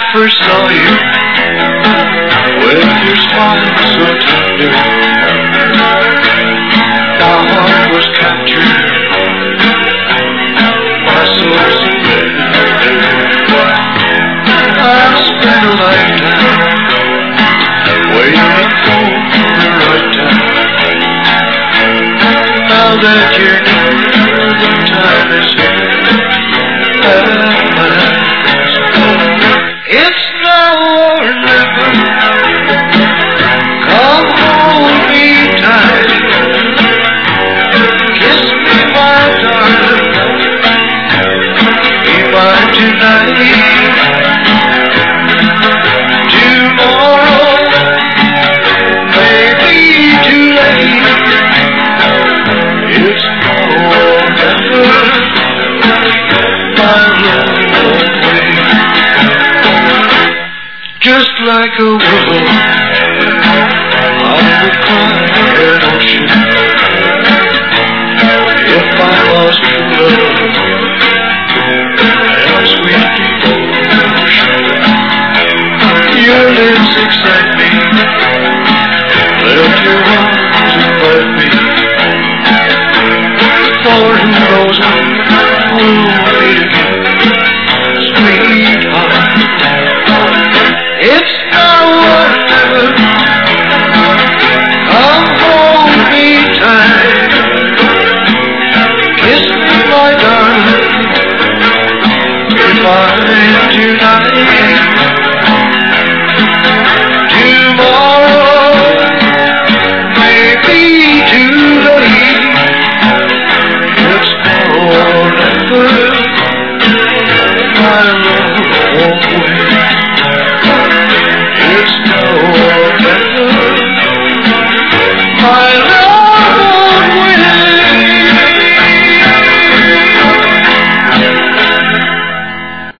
first saw you, with your smile so tender, my heart was captured, my soul surrendered. I've spent a lifetime waiting for the right time. Now that you're near, the time is here. It's now or never. Come hold me tight. Kiss me, my darling. Be mine tonight. Tomorrow may be too late. It's now or never. My love won't wait. Just like a willow, I would cry an ocean.